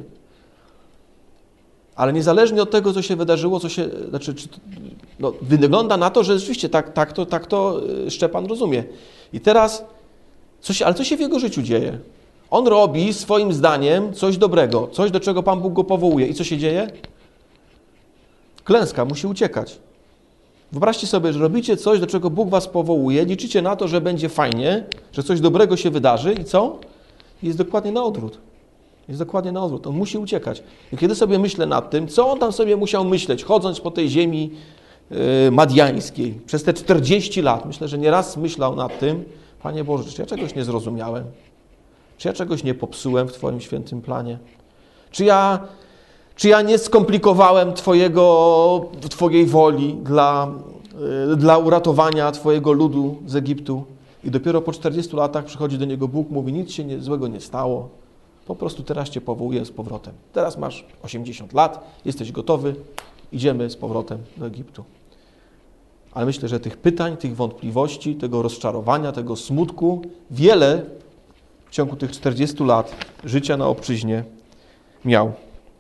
Ale niezależnie od tego, co się wydarzyło, co się, znaczy, czy, no, wygląda na to, że rzeczywiście tak, tak, to, tak to Szczepan rozumie. I teraz, co się, ale co się w jego życiu dzieje? On robi swoim zdaniem coś dobrego, coś, do czego Pan Bóg go powołuje. I co się dzieje? Klęska, musi uciekać. Wyobraźcie sobie, że robicie coś, do czego Bóg was powołuje, liczycie na to, że będzie fajnie, że coś dobrego się wydarzy i co? Jest dokładnie na odwrót. Jest dokładnie na odwrót. On musi uciekać. I kiedy sobie myślę nad tym, co on tam sobie musiał myśleć, chodząc po tej ziemi yy, madiańskiej przez te czterdzieści lat, myślę, że nieraz myślał nad tym, Panie Boże, czy ja czegoś nie zrozumiałem? Czy ja czegoś nie popsułem w Twoim świętym planie? Czy ja, czy ja nie skomplikowałem Twojego, Twojej woli dla, yy, dla uratowania Twojego ludu z Egiptu? I dopiero po czterdziestu latach przychodzi do niego Bóg, mówi, nic się nie, złego nie stało. Po prostu teraz Cię powołuję z powrotem. Teraz masz osiemdziesiąt lat, jesteś gotowy, idziemy z powrotem do Egiptu. Ale myślę, że tych pytań, tych wątpliwości, tego rozczarowania, tego smutku, wiele w ciągu tych czterdziestu lat życia na obczyźnie miał.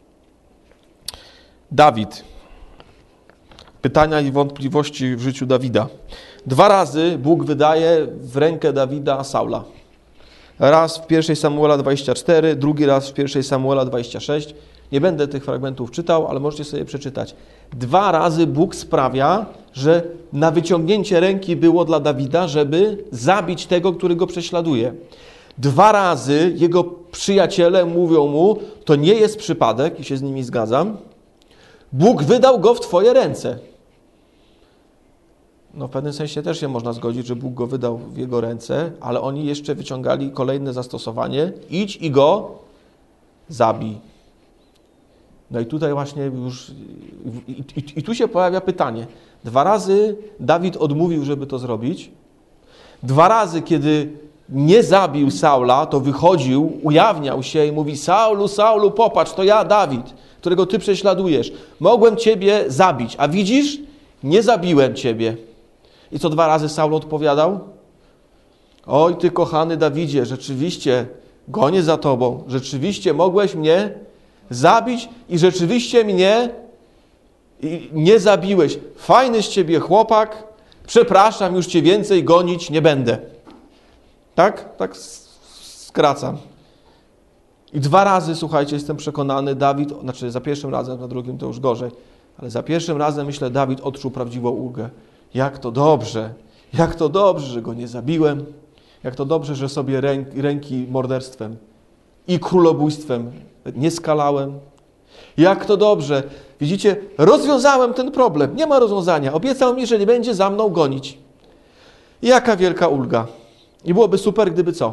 Dawid. Pytania i wątpliwości w życiu Dawida. Dwa razy Bóg wydaje w rękę Dawida Saula. Raz w pierwszej Samuela dwadzieścia cztery, drugi raz w pierwszej Samuela dwadzieścia sześć. Nie będę tych fragmentów czytał, ale możecie sobie przeczytać. Dwa razy Bóg sprawia, że na wyciągnięcie ręki było dla Dawida, żeby zabić tego, który go prześladuje. Dwa razy jego przyjaciele mówią mu, to nie jest przypadek, i się z nimi zgadzam, Bóg wydał go w Twoje ręce. No w pewnym sensie też się można zgodzić, że Bóg go wydał w jego ręce, ale oni jeszcze wyciągali kolejne zastosowanie. Idź i go zabij. No i tutaj właśnie już... I, i, i tu się pojawia pytanie. Dwa razy Dawid odmówił, żeby to zrobić. Dwa razy, kiedy nie zabił Saula, to wychodził, ujawniał się i mówi, Saulu, Saulu, popatrz, to ja, Dawid, którego ty prześladujesz. Mogłem ciebie zabić, a widzisz, nie zabiłem ciebie. I co dwa razy Saul odpowiadał? Oj, ty kochany Dawidzie, rzeczywiście gonię za tobą, rzeczywiście mogłeś mnie zabić i rzeczywiście mnie nie zabiłeś. Fajny z ciebie chłopak, przepraszam, już cię więcej gonić nie będę. Tak? Tak skracam. I dwa razy, słuchajcie, jestem przekonany, Dawid, znaczy za pierwszym razem, za drugim to już gorzej, ale za pierwszym razem, myślę, Dawid odczuł prawdziwą ulgę. Jak to dobrze, jak to dobrze, że go nie zabiłem, jak to dobrze, że sobie ręki, ręki morderstwem i królobójstwem nie skalałem. Jak to dobrze, widzicie, rozwiązałem ten problem, nie ma rozwiązania, obiecał mi, że nie będzie za mną gonić. Jaka wielka ulga. I byłoby super, gdyby co?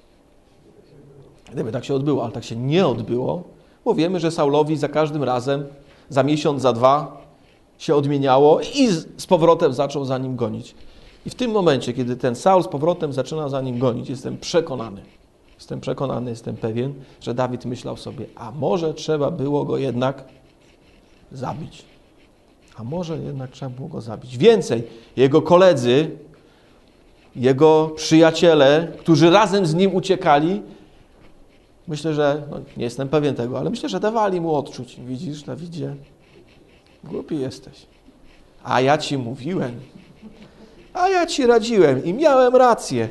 Gdyby tak się odbyło, ale tak się nie odbyło, bo wiemy, że Saulowi za każdym razem, za miesiąc, za dwa się odmieniało i z powrotem zaczął za nim gonić. I w tym momencie, kiedy ten Saul z powrotem zaczyna za nim gonić, jestem przekonany, jestem przekonany, jestem pewien, że Dawid myślał sobie, a może trzeba było go jednak zabić. A może jednak trzeba było go zabić. Więcej, jego koledzy, jego przyjaciele, którzy razem z nim uciekali, myślę, że, no nie jestem pewien tego, ale myślę, że dawali mu odczuć. Widzisz, Dawidzie, głupi jesteś. A ja ci mówiłem, a ja ci radziłem i miałem rację.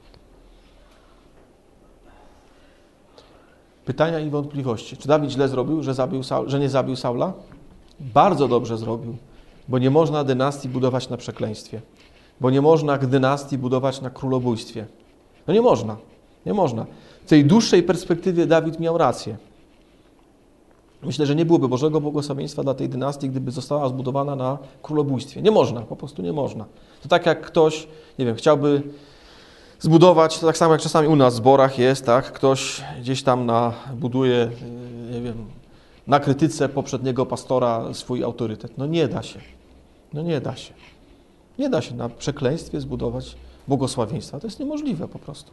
Pytania i wątpliwości. Czy Dawid źle zrobił, że, zabił Saul, że nie zabił Saula? Bardzo dobrze zrobił, bo nie można dynastii budować na przekleństwie. Bo nie można dynastii budować na królobójstwie. No nie można, nie można. W tej dłuższej perspektywie Dawid miał rację. Myślę, że nie byłoby Bożego błogosławieństwa dla tej dynastii, gdyby została zbudowana na królobójstwie. Nie można, po prostu nie można. To tak jak ktoś, nie wiem, chciałby zbudować, to tak samo jak czasami u nas w zborach jest, tak? Ktoś gdzieś tam na, buduje, nie wiem, na krytyce poprzedniego pastora swój autorytet. No nie da się. No nie da się. Nie da się na przekleństwie zbudować błogosławieństwa. To jest niemożliwe po prostu.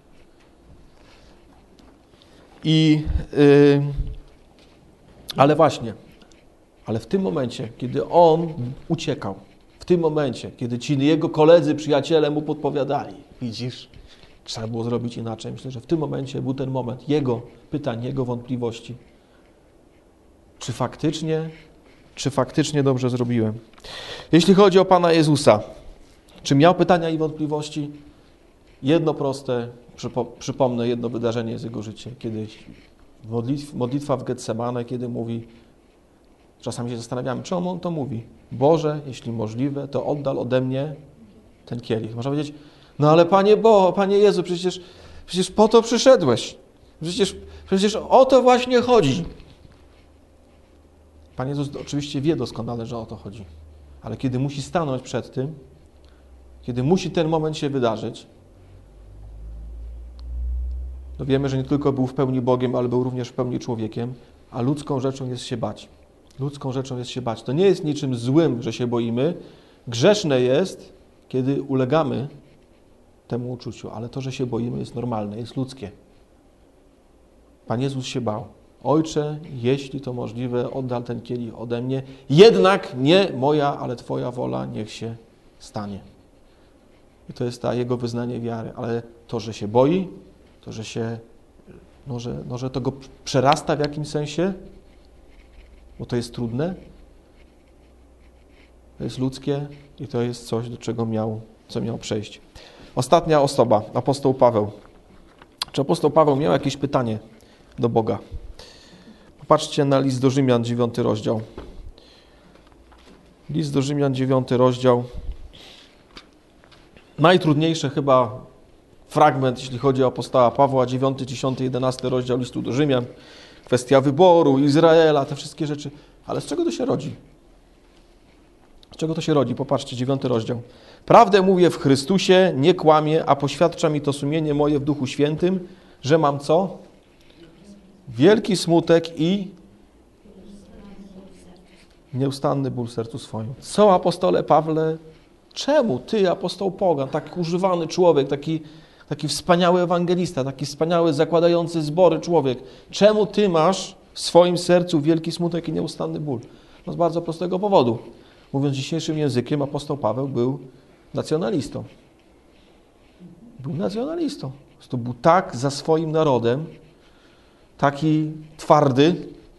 I, yy, ale właśnie, ale w tym momencie, kiedy on uciekał, w tym momencie, kiedy ci jego koledzy, przyjaciele mu podpowiadali, widzisz, trzeba było zrobić inaczej. Myślę, że w tym momencie był ten moment jego pytań, jego wątpliwości. Czy faktycznie, czy faktycznie dobrze zrobiłem? Jeśli chodzi o Pana Jezusa, czy miał pytania i wątpliwości? Jedno proste, przypo, przypomnę jedno wydarzenie z jego życia. Kiedyś modlitw, modlitwa w Getsemane, kiedy mówi, czasami się zastanawiamy, czemu on to mówi? Boże, jeśli możliwe, to oddal ode mnie ten kielich. Można powiedzieć, no ale Panie Bo, Panie Jezu, przecież, przecież po to przyszedłeś. Przecież, przecież o to właśnie chodzi. Pan Jezus oczywiście wie doskonale, że o to chodzi. Ale kiedy musi stanąć przed tym, kiedy musi ten moment się wydarzyć, to wiemy, że nie tylko był w pełni Bogiem, ale był również w pełni człowiekiem, a ludzką rzeczą jest się bać. Ludzką rzeczą jest się bać. To nie jest niczym złym, że się boimy. Grzeszne jest, kiedy ulegamy temu uczuciu, ale to, że się boimy, jest normalne, jest ludzkie. Pan Jezus się bał. Ojcze, jeśli to możliwe, oddal ten kielich ode mnie, jednak nie moja, ale Twoja wola niech się stanie. I to jest ta jego wyznanie wiary, ale to, że się boi, to, że się, no, że, no, że to go przerasta w jakimś sensie, bo to jest trudne, to jest ludzkie i to jest coś, do czego miał, co miał przejść. Ostatnia osoba, apostoł Paweł. Czy apostoł Paweł miał jakieś pytanie do Boga? Popatrzcie na list do Rzymian, dziewiąty rozdział. List do Rzymian, dziewiąty rozdział. Najtrudniejszy chyba fragment, jeśli chodzi o apostoła Pawła, dziewiąty, dziesiąty, jedenasty rozdział listu do Rzymian. Kwestia wyboru, Izraela, te wszystkie rzeczy. Ale z czego to się rodzi? Z czego to się rodzi? Popatrzcie, dziewiąty rozdział. Prawdę mówię w Chrystusie, nie kłamię, a poświadcza mi to sumienie moje w Duchu Świętym, że mam co? Wielki smutek i nieustanny ból w sercu swoim. Co, apostole Pawle? Czemu ty, apostoł pogan, tak używany człowiek, taki, taki wspaniały ewangelista, taki wspaniały, zakładający zbory człowiek, czemu ty masz w swoim sercu wielki smutek i nieustanny ból? No z bardzo prostego powodu. Mówiąc dzisiejszym językiem, apostoł Paweł był nacjonalistą. Był nacjonalistą. To był tak za swoim narodem, taki twardy.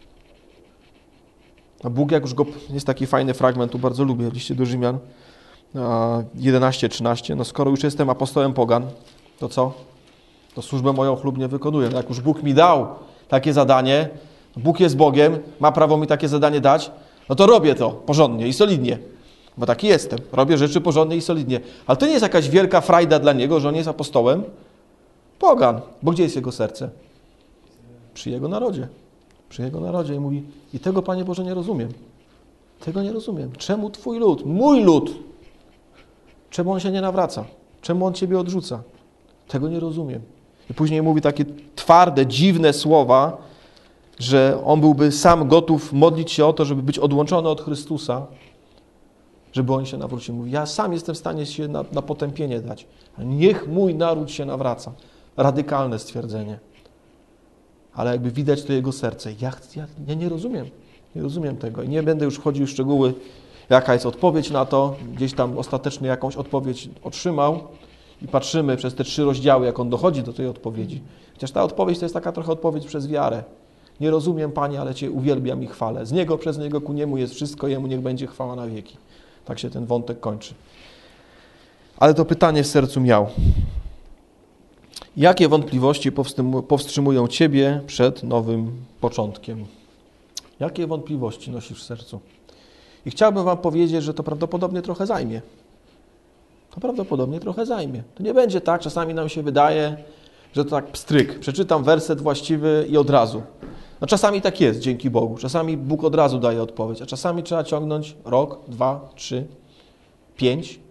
A Bóg, jak już go... Jest taki fajny fragment, tu bardzo lubię, w liście do Rzymian, jedenaście trzynaście. No skoro już jestem apostołem pogan, to co? To służbę moją chlubnie wykonuję. Jak już Bóg mi dał takie zadanie, Bóg jest Bogiem, ma prawo mi takie zadanie dać, no to robię to porządnie i solidnie. Bo taki jestem. Robię rzeczy porządnie i solidnie. Ale to nie jest jakaś wielka frajda dla niego, że on jest apostołem. Pogan. Bo gdzie jest jego serce? Przy jego narodzie. Przy jego narodzie. I mówi, i tego, Panie Boże, nie rozumiem. Tego nie rozumiem. Czemu Twój lud, mój lud, czemu on się nie nawraca? Czemu on Ciebie odrzuca? Tego nie rozumiem. I później mówi takie twarde, dziwne słowa, że on byłby sam gotów modlić się o to, żeby być odłączony od Chrystusa, żeby on się nawrócił. Mówi, ja sam jestem w stanie się na, na potępienie dać. Ale niech mój naród się nawraca. Radykalne stwierdzenie. Ale jakby widać to jego serce. Ja, ja, ja nie rozumiem. Nie rozumiem tego. I nie będę już wchodził w szczegóły, jaka jest odpowiedź na to. Gdzieś tam ostatecznie jakąś odpowiedź otrzymał. I patrzymy przez te trzy rozdziały, jak on dochodzi do tej odpowiedzi. Chociaż ta odpowiedź to jest taka trochę odpowiedź przez wiarę. Nie rozumiem, Panie, ale Cię uwielbiam i chwalę. Z Niego, przez Niego, ku Niemu jest wszystko, Jemu niech będzie chwała na wieki. Tak się ten wątek kończy. Ale to pytanie w sercu miał. Jakie wątpliwości powstrzymują Ciebie przed nowym początkiem? Jakie wątpliwości nosisz w sercu? I chciałbym Wam powiedzieć, że to prawdopodobnie trochę zajmie. To prawdopodobnie trochę zajmie. To nie będzie tak, czasami nam się wydaje, że to tak pstryk. Przeczytam werset właściwy i od razu. No czasami tak jest, dzięki Bogu. Czasami Bóg od razu daje odpowiedź, a czasami trzeba ciągnąć rok, dwa, trzy, pięć.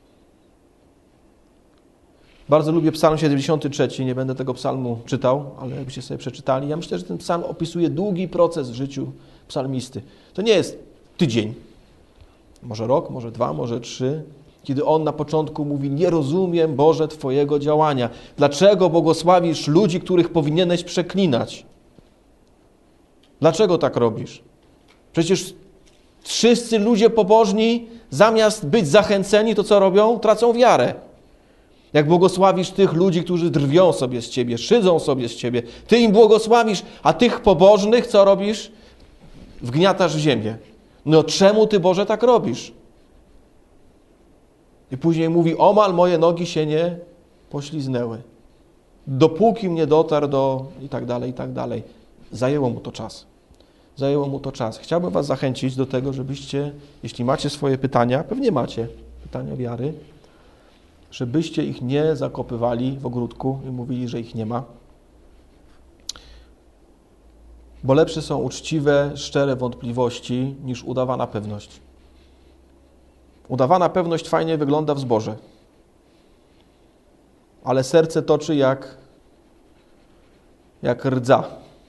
Bardzo lubię Psalm siedemdziesiąty trzeci, nie będę tego psalmu czytał, ale jakbyście sobie przeczytali. Ja myślę, że ten psalm opisuje długi proces w życiu psalmisty. To nie jest tydzień, może rok, może dwa, może trzy, kiedy on na początku mówi, nie rozumiem, Boże, Twojego działania. Dlaczego błogosławisz ludzi, których powinieneś przeklinać? Dlaczego tak robisz? Przecież Wszyscy ludzie pobożni, zamiast być zachęceni, to co robią? Tracą wiarę. Jak błogosławisz tych ludzi, którzy drwią sobie z ciebie, szydzą sobie z ciebie, ty im błogosławisz, a tych pobożnych co robisz? Wgniatasz w ziemię. No czemu ty, Boże, tak robisz? I później mówi, omal moje nogi się nie pośliznęły. Dopóki mnie dotarł do i tak dalej, i tak dalej. Zajęło mu to czas. Zajęło mu to czas. Chciałbym was zachęcić do tego, żebyście, jeśli macie swoje pytania, pewnie macie pytania wiary, żebyście ich nie zakopywali w ogródku i mówili, że ich nie ma. Bo lepsze są uczciwe, szczere wątpliwości niż udawana pewność. Udawana pewność fajnie wygląda w zborze, ale serce toczy jak, jak rdza.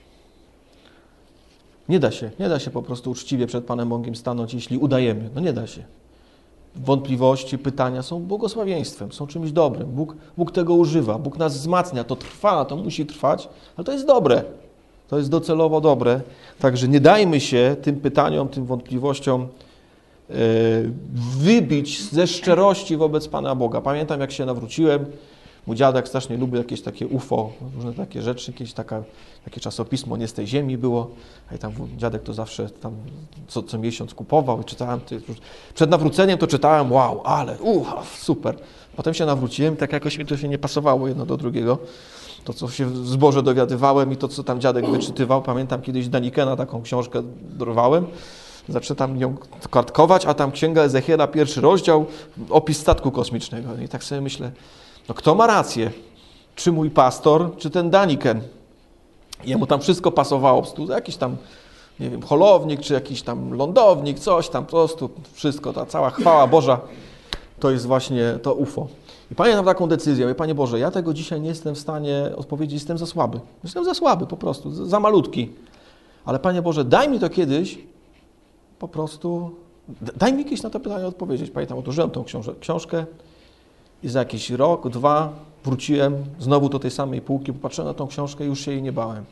Nie da się, nie da się po prostu uczciwie przed Panem Bogiem stanąć, jeśli udajemy. No nie da się. Wątpliwości, pytania są błogosławieństwem, są czymś dobrym. Bóg, Bóg tego używa, Bóg nas wzmacnia, to trwa, to musi trwać, ale to jest dobre. To jest docelowo dobre. Także nie dajmy się tym pytaniom, tym wątpliwościom yy, wybić ze szczerości wobec Pana Boga. Pamiętam, jak się nawróciłem, mój dziadek strasznie lubił jakieś takie U F O, różne takie rzeczy, jakieś taka, takie czasopismo Nie z tej ziemi było, a i tam dziadek to zawsze tam co, co miesiąc kupował i czytałem. Przed nawróceniem to czytałem, wow, ale ucha, super. Potem się nawróciłem, tak jakoś mi to się nie pasowało jedno do drugiego. To, co się w zborze dowiadywałem i to, co tam dziadek wyczytywał. Pamiętam, kiedyś Danikena taką książkę dorwałem, zaczynam ją kartkować, a tam Księga Ezechiela, pierwszy rozdział, opis statku kosmicznego. I tak sobie myślę, no kto ma rację? Czy mój pastor, czy ten Daniken? Jemu tam wszystko pasowało, po prostu jakiś tam, nie wiem, holownik, czy jakiś tam lądownik, coś tam, po prostu wszystko, ta cała chwała Boża, to jest właśnie to U F O. I pamiętam taką decyzję, mówię, Panie Boże, ja tego dzisiaj nie jestem w stanie odpowiedzieć, jestem za słaby. Jestem za słaby po prostu, za malutki. Ale Panie Boże, daj mi to kiedyś, po prostu, daj mi kiedyś na to pytanie odpowiedzieć. Pamiętam, otworzyłem tą książkę, książkę i za jakiś rok, dwa wróciłem znowu do tej samej półki, popatrzyłem na tą książkę i już się jej nie bałem.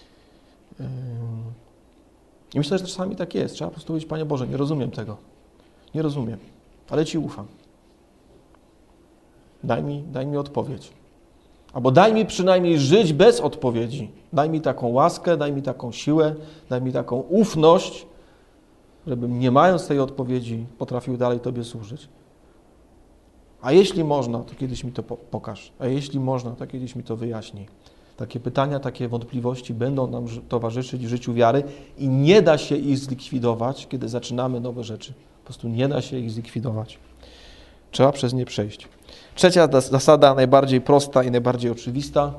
I myślę, że czasami tak jest. Trzeba po prostu powiedzieć, Panie Boże, nie rozumiem tego. Nie rozumiem, ale Ci ufam. Daj mi, daj mi odpowiedź. Albo daj mi przynajmniej żyć bez odpowiedzi. Daj mi taką łaskę, daj mi taką siłę, daj mi taką ufność, żebym nie mając tej odpowiedzi potrafił dalej Tobie służyć. A jeśli można, to kiedyś mi to pokaż. A jeśli można, to kiedyś mi to wyjaśnij. Takie pytania, takie wątpliwości będą nam towarzyszyć w życiu wiary i nie da się ich zlikwidować, kiedy zaczynamy nowe rzeczy. Po prostu nie da się ich zlikwidować. Trzeba przez nie przejść. Trzecia zasada, najbardziej prosta i najbardziej oczywista.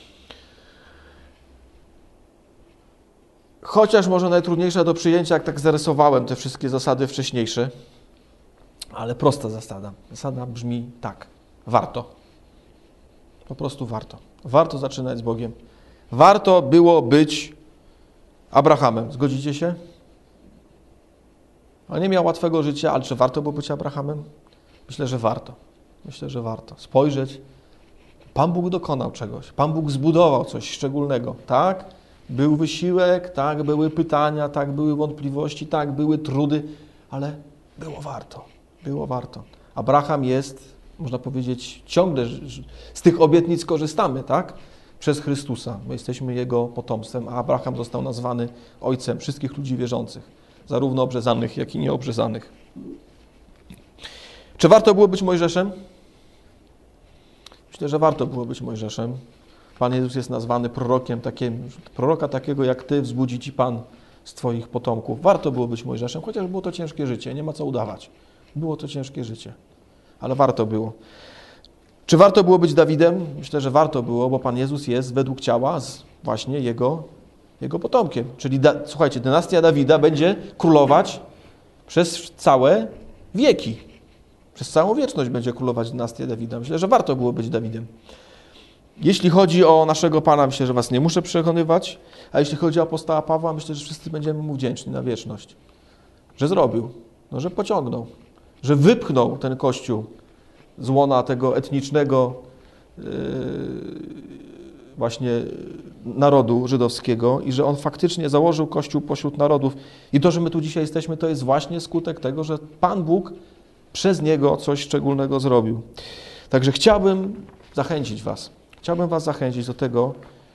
Chociaż może najtrudniejsza do przyjęcia, jak tak zarysowałem te wszystkie zasady wcześniejsze, ale prosta zasada. Zasada brzmi tak. Warto. Po prostu warto. Warto zaczynać z Bogiem. Warto było być Abrahamem. Zgodzicie się? On nie miał łatwego życia, ale czy warto było być Abrahamem? Myślę, że warto. Myślę, że warto. Spojrzeć. Pan Bóg dokonał czegoś. Pan Bóg zbudował coś szczególnego. Tak? Był wysiłek, tak? Były pytania, tak? Były wątpliwości, tak? Były trudy, ale było warto. Było warto. Abraham jest, można powiedzieć, ciągle z tych obietnic korzystamy, tak? Przez Chrystusa. My jesteśmy Jego potomstwem, a Abraham został nazwany ojcem wszystkich ludzi wierzących, zarówno obrzezanych, jak i nieobrzezanych. Czy warto było być Mojżeszem? Myślę, że warto było być Mojżeszem. Pan Jezus jest nazwany prorokiem, takim, proroka takiego jak Ty wzbudzi Ci Pan z Twoich potomków. Warto było być Mojżeszem, chociaż było to ciężkie życie, nie ma co udawać. Było to ciężkie życie, ale warto było. Czy warto było być Dawidem? Myślę, że warto było, bo Pan Jezus jest według ciała z właśnie Jego, jego potomkiem. Czyli, da, słuchajcie, dynastia Dawida będzie królować przez całe wieki. Przez całą wieczność będzie królować dynastia Dawida. Myślę, że warto było być Dawidem. Jeśli chodzi o naszego Pana, myślę, że was nie muszę przekonywać, a jeśli chodzi o apostoła Pawła, myślę, że wszyscy będziemy mu wdzięczni na wieczność. Że zrobił, no, że pociągnął, że wypchnął ten Kościół z łona tego etnicznego, yy, właśnie narodu żydowskiego i że on faktycznie założył Kościół pośród narodów. I to, że my tu dzisiaj jesteśmy, to jest właśnie skutek tego, że Pan Bóg przez niego coś szczególnego zrobił. Także chciałbym zachęcić was, chciałbym was zachęcić do tego,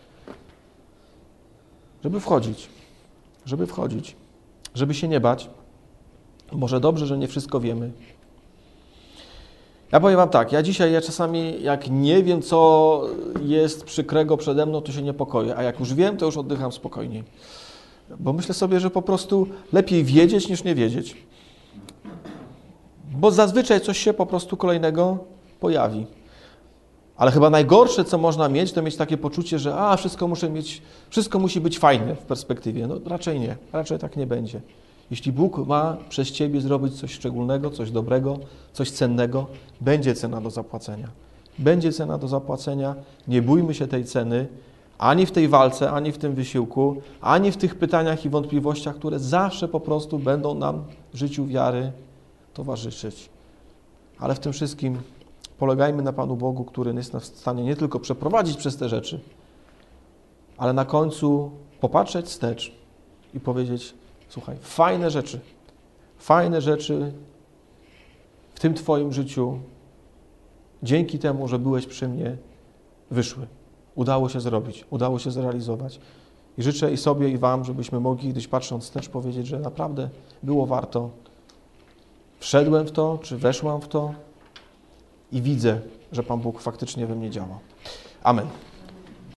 żeby wchodzić, żeby wchodzić, żeby się nie bać. Może dobrze, że nie wszystko wiemy. Ja powiem wam tak, ja dzisiaj ja czasami jak nie wiem, co jest przykrego przede mną, to się niepokoję, a jak już wiem, to już oddycham spokojniej. Bo myślę sobie, że po prostu lepiej wiedzieć niż nie wiedzieć. Bo zazwyczaj coś się po prostu kolejnego pojawi. Ale chyba najgorsze, co można mieć, to mieć takie poczucie, że a, wszystko muszę mieć, wszystko musi być fajne w perspektywie. No raczej nie, raczej tak nie będzie. Jeśli Bóg ma przez ciebie zrobić coś szczególnego, coś dobrego, coś cennego, będzie cena do zapłacenia. Będzie cena do zapłacenia. Nie bójmy się tej ceny, ani w tej walce, ani w tym wysiłku, ani w tych pytaniach i wątpliwościach, które zawsze po prostu będą nam w życiu wiary towarzyszyć. Ale w tym wszystkim polegajmy na Panu Bogu, który jest nas w stanie nie tylko przeprowadzić przez te rzeczy, ale na końcu popatrzeć wstecz i powiedzieć: słuchaj, fajne rzeczy, fajne rzeczy w tym Twoim życiu dzięki temu, że byłeś przy mnie, wyszły. Udało się zrobić, udało się zrealizować. I życzę i sobie, i Wam, żebyśmy mogli kiedyś patrząc wstecz powiedzieć, że naprawdę było warto. Wszedłem w to, czy weszłam w to i widzę, że Pan Bóg faktycznie we mnie działa. Amen.